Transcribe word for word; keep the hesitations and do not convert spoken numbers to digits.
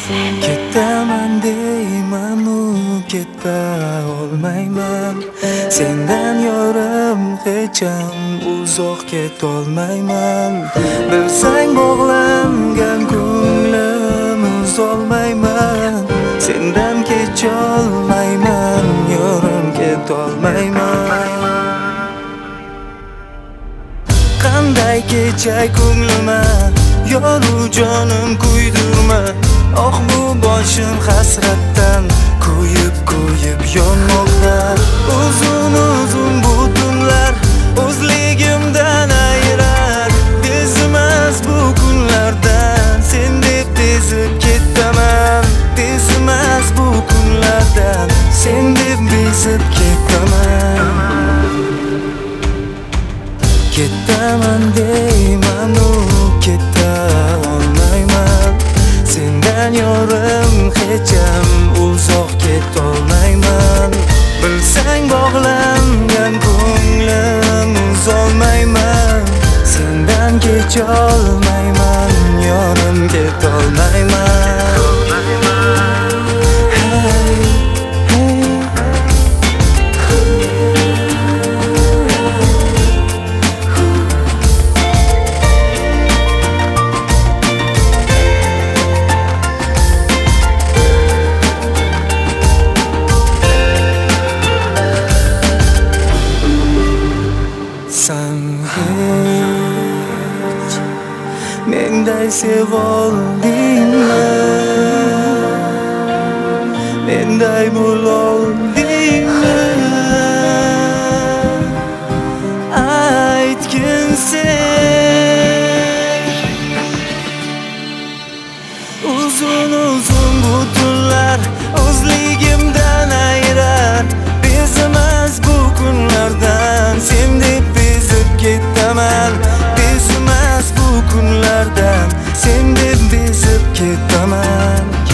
Ketaman deymanu keta olmayman. Sendan yorim hecham uzoq ketolmayman. Bilsang bog'langan ko'nglim uzolmayman. Sendan kecholmayman, yorim ketolmayman. Qanday kechay ko'nglima, yoru jonim kuydirma. Oh bu boshim hasratdan kuyib-kuyib yonmoqda. Uzun-uzun bu tunlar o'zligimdan ayirar. Tezmas bu kunlardan sen deb tezib ketaman. Tezmas bu kunlardan sen deb bezib ketaman. Ketaman deymanu keta olmayman. Sendan yorim hecham uzoq ketolmayman. Bilsang bog'langan ko'nglim uzolmayman. Sendan kecholmayman, yorim ketolmayman. Sen hiç menday sevoldingmi? Menday bo'loldingmi? Aytgin sen. Uzun-uzun bu tunlar o'zligimdan ayirar. Bezimas bu kunlardan sen deb ketaman. Bezmas bu kunlardan sen deb bezib ketaman.